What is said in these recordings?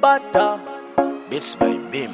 butter. Beats by Beam.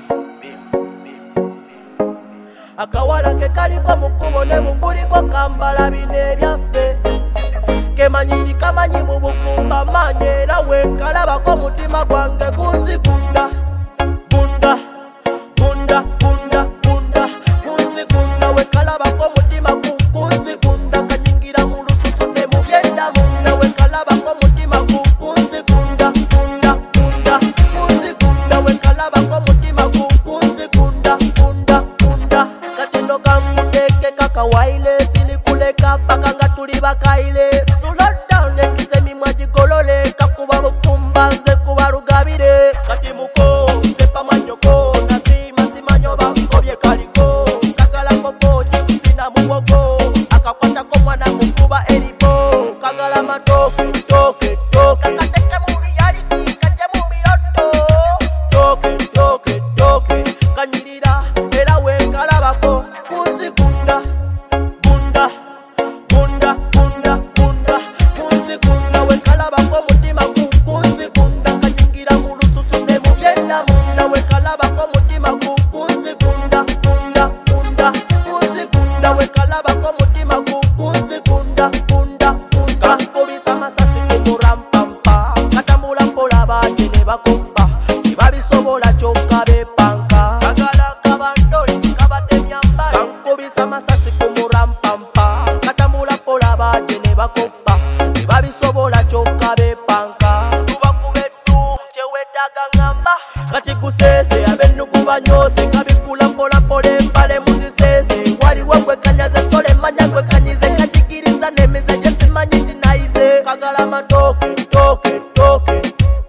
Akawala ke kaliko mukubo ne muguliko kambala bine byaffe kemanyi kamanyi mu bukumba manye era wenkalabako mutima gwange gunzigunda gunda gunda gunda gunda gunzigunda wenkalabako mutima gunzigunda kanyingira mu lususu ne mu byenda munda wenkalabako mutima gunzigunda gunda gunda gunzigunda wenkalabako mutima gunzigunda gunda gunda katendo kamuteke kakawaile silikuleka paka nga tuli bakaile slow down ekisemi mwagigolole kakuba bukumba nze kuba lugabire kati muko sepa manyoko nasima simanyo bakobye kaliko kagala koko kikusina muwogo akakwatako mwana mukuba eripo kagala matoke toke toke kateke mu reality kate mu biroto toke toke toke kanyirira era wenkalabako kunzigunda gunda gunda gunda gunda kunzigunda wenkalabako mutima kunzigunda kanyingira mu lususu ne mu byenda munda wenkalabako mutima kunzigunda gunda gunda kunzigunda wenkalabako mutima kunzigunda gunda gunda kubisa masasi kumurampampa katambula mpola baje ne bakopa tebabisobola kyokka bepanka kagala kabandoli kabatemyambale kankubisa masasi kumurampampa katambula mpola baje ne bakopa tebabisobola kyokka bepanka tubakube ddumu kyewetaaga ngamba kati kusese abennuku banyose kabikula mpolampola embale muzisese waliwo gwe kanyaze sole manya gwe kanyize kajigiriza nemize gye simanyi tinayize kagala matoke toke toke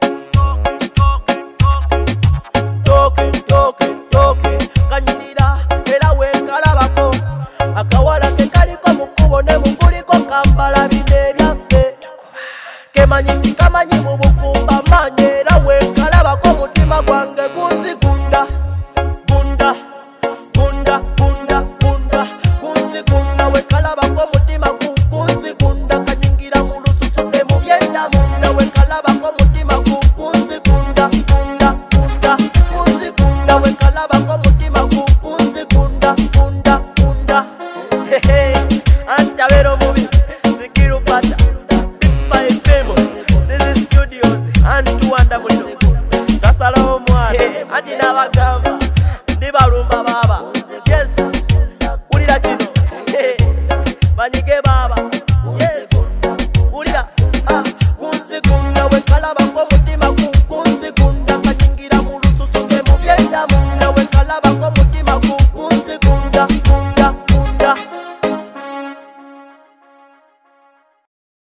toke toke toke kanyirira era wenkalabako akawala ke kaliko mukubo ne muguliko kambala bine byaffe kemanyi kamanyi mu bukumba manye era wenkalabako mutima gwange gunzigunda